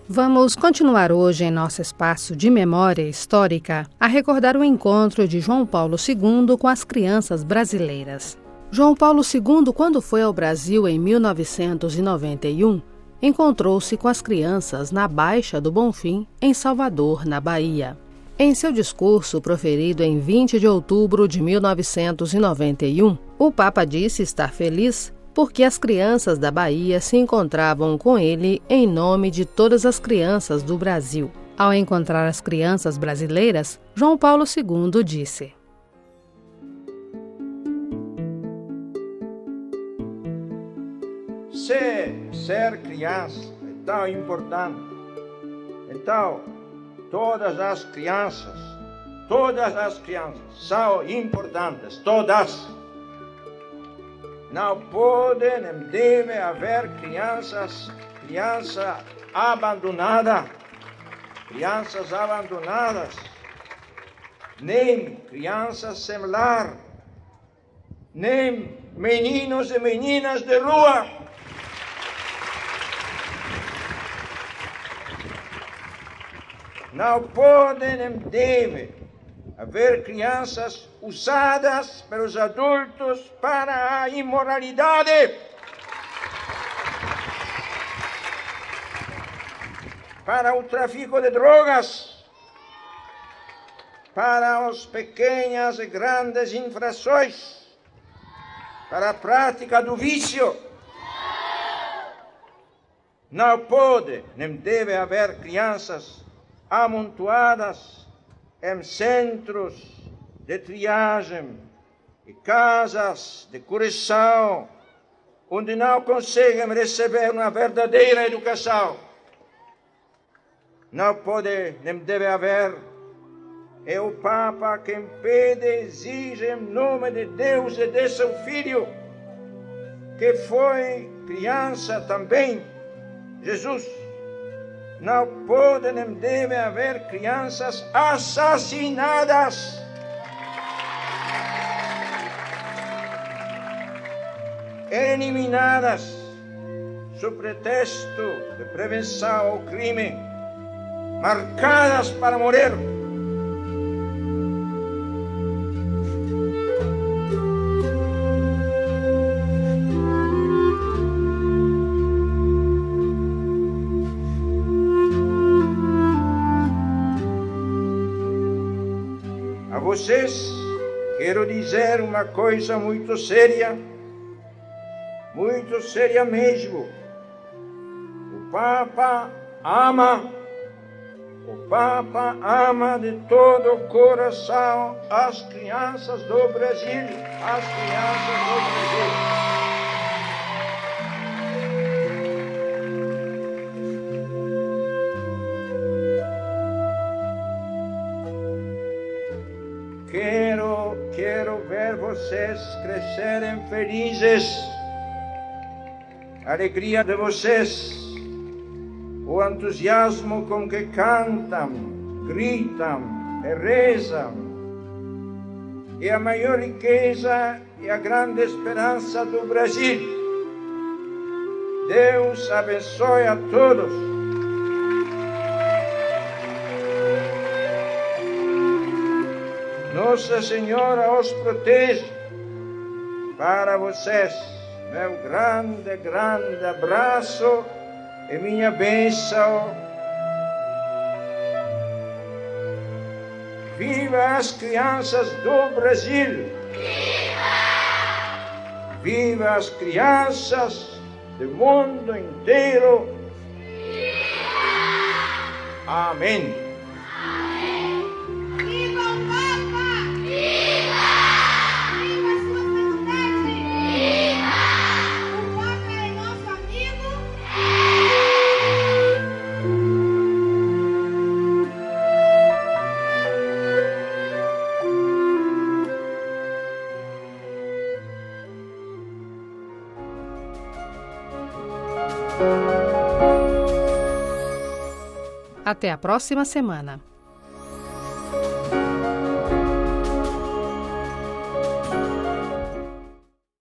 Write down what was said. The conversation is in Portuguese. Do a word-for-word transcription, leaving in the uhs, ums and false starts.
Vamos continuar hoje em nosso espaço de memória histórica a recordar o encontro de João Paulo segundo com as crianças brasileiras. João Paulo segundo, quando foi ao Brasil em mil novecentos e noventa e um, encontrou-se com as crianças na Baixa do Bonfim, em Salvador, na Bahia. Em seu discurso proferido em vinte de outubro de mil novecentos e noventa e um, o Papa disse estar feliz porque as crianças da Bahia se encontravam com ele em nome de todas as crianças do Brasil. Ao encontrar as crianças brasileiras, João Paulo segundo disse: Se ser criança é tão importante, então todas as crianças, todas as crianças são importantes, todas. Não pode nem deve haver crianças, criança abandonada, crianças abandonadas, nem crianças sem lar, nem meninos e meninas de rua. Não pode nem deve haver crianças usadas pelos adultos para a imoralidade, para o tráfico de drogas, para as pequenas e grandes infrações, para a prática do vício. Não pode nem deve haver crianças amontoadas em centros de triagem e casas de correção, onde não conseguem receber uma verdadeira educação. Não pode nem deve haver. É o Papa quem pede e exige em nome de Deus e de seu Filho, que foi criança também, Jesus. Não pode nem deve haver crianças assassinadas. Eliminadas sob pretexto de prevenção ao crime, marcadas para morrer. A vocês quero dizer uma coisa muito séria, muito séria mesmo. O Papa ama, o Papa ama de todo o coração as crianças do Brasil, as crianças do Brasil. Quero, quero ver vocês crescerem felizes. A alegria de vocês, o entusiasmo com que cantam, gritam e rezam, é a maior riqueza e a grande esperança do Brasil. Deus abençoe a todos. Nossa Senhora os proteja. Para vocês, meu grande, grande abraço e minha bênção. Viva as crianças do Brasil! Viva! Viva as crianças do mundo inteiro! Viva! Amém! Até a próxima semana.